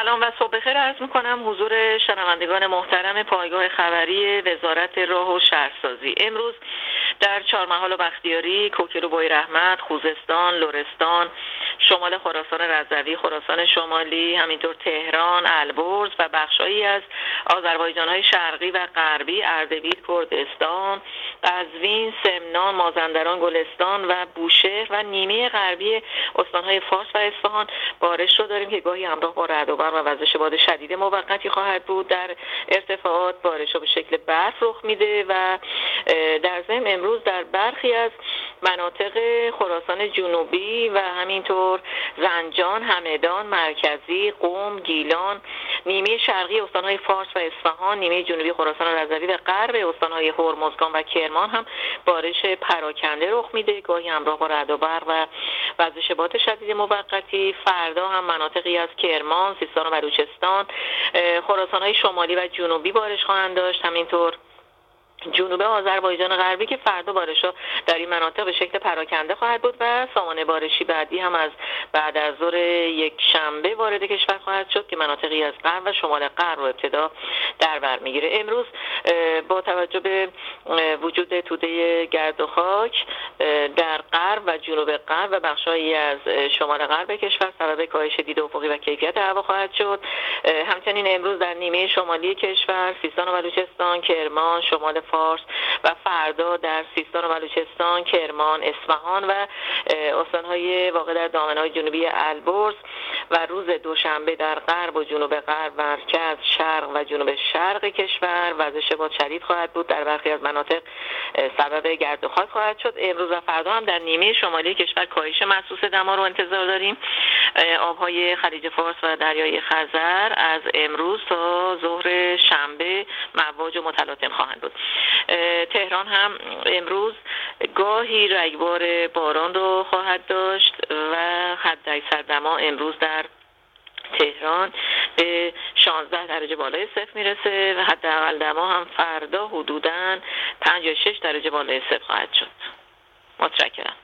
سلام و صبح بخیر عرض می‌کنم حضور شنوندگان محترم پایگاه خبری وزارت راه و شهرسازی. امروز در چهارمحال و بختیاری، کوکر و بویراحمد، خوزستان، لرستان، شمال خراسان رضوی، خراسان شمالی، همینطور تهران، البرز و بخشایی از آذربایجان‌های شرقی و غربی، اردبیل، کردستان، قزوین، سمنان، مازندران، گلستان و بوشهر و نیمه غربی استان‌های فارس و اصفهان بارش رو داریم که گاهی همراه با رعد و برق و وزش باد شدید موقتی خواهد بود. در ارتفاعات بارش به شکل برف رخ میده و در ضمن امروز در برخی از مناطق خراسان جنوبی و همینطور زنجان، همدان، مرکزی، قم، گیلان، نیمه شرقی استان‌های فارس و اصفهان، نیمه جنوبی خراسان رضوی و غرب استان‌های هرمزگان و کرمان هم بارش پراکنده رخ میده، گاهی همراه با رعد و برق و وزش باد شدید موقتی. فردا هم مناطقی از کرمان، سیستان و بلوچستان، خراسان‌های شمالی و جنوبی بارش خواهند داشت، همینطور جنوب آذربایجان غربی که فردا بارش‌ها در این مناطق به شکل پراکنده خواهد بود و سامانه بارشی بعدی هم از بعد از ظهر یک شنبه وارد کشور خواهد شد که مناطقی از غرب و شمال غرب رو ابتدا در بر میگیره. امروز با توجه به وجود توده گرد و خاک در غرب و جنوب غرب و بخش‌هایی از شمال غرب کشور سبب کاهش دید افقی و کیفیت هوا خواهد شد. همچنین امروز در نیمه شمالی کشور، سیستان و بلوچستان، کرمان، شمال فارس و فردا در سیستان و بلوچستان، کرمان، اصفهان و استان‌های واقع در دامنه‌های جنوبی البرز و روز دوشنبه در غرب و جنوب غرب، مرکز، شرق و جنوب شرق کشور وزش باد شدید خواهد بود. در برخی از مناطق سبب گرد و خاک خواهد شد. امروز و فردا هم در نیمه شمالی کشور کاهش محسوس دما رو انتظار داریم. آب‌های خلیج فارس و دریای خزر از امروز تا ظهر شنبه مواج و متلاطم خواهند بود. تهران هم امروز گاهی رگبار باران رو خواهد داشت و حداکثر دما امروز در تهران به 16 درجه بالای صفر میرسه و حداقل دما هم فردا حدوداً 5 یا 6 درجه بالای صفر خواهد شد. متشکرم.